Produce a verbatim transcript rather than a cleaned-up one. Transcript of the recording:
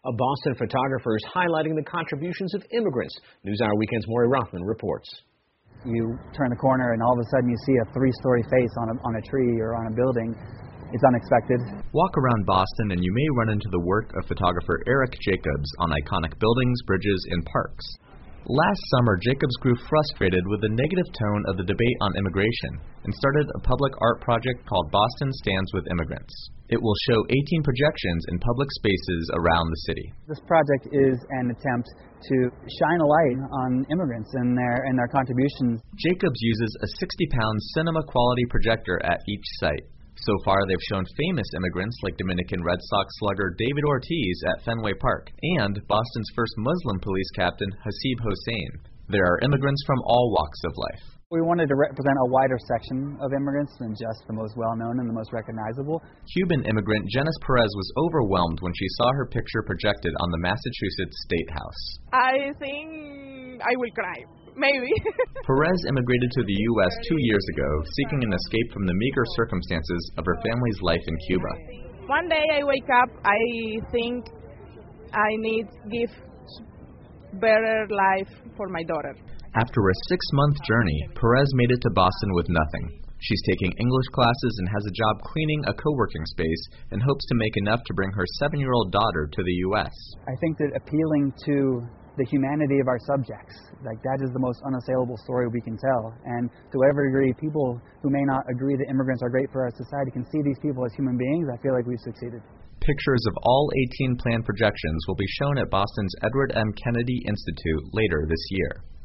A Boston photographer is highlighting the contributions of immigrants. NewsHour Weekend's Maury Rothman reports. You turn the corner and all of a sudden you see a three-story face on a, on a tree or on a building. It's unexpected. Walk around Boston and you may run into the work of photographer Eric Jacobs on iconic buildings, bridges, and parks. Last summer, Jacobs grew frustrated with the negative tone of the debate on immigration and started a public art project called Boston Stands with Immigrants. It will show eighteen projections in public spaces around the city. This project is an attempt to shine a light on immigrants and their and their contributions. Jacobs uses a sixty pound cinema-quality projector at each site. So far, they've shown famous immigrants like Dominican Red Sox slugger David Ortiz at Fenway Park and Boston's first Muslim police captain, Hasib Hossein. There are immigrants from all walks of life. We wanted to represent a wider section of immigrants than just the most well-known and the most recognizable. Cuban immigrant Janice Perez was overwhelmed when she saw her picture projected on the Massachusetts State House. I think I will cry. Maybe. Perez immigrated to the U S two years ago, seeking an escape from the meager circumstances of her family's life in Cuba. One day I wake up, I think I need to give better life for my daughter. After a six-month journey, Perez made it to Boston with nothing. She's taking English classes and has a job cleaning a co-working space and hopes to make enough to bring her seven-year-old daughter to the U S. I think that appealing to the humanity of our subjects, like that is the most unassailable story we can tell. And to whatever degree people who may not agree that immigrants are great for our society can see these people as human beings, I feel like we've succeeded. Pictures of all eighteen planned projections will be shown at Boston's Edward M. Kennedy Institute later this year.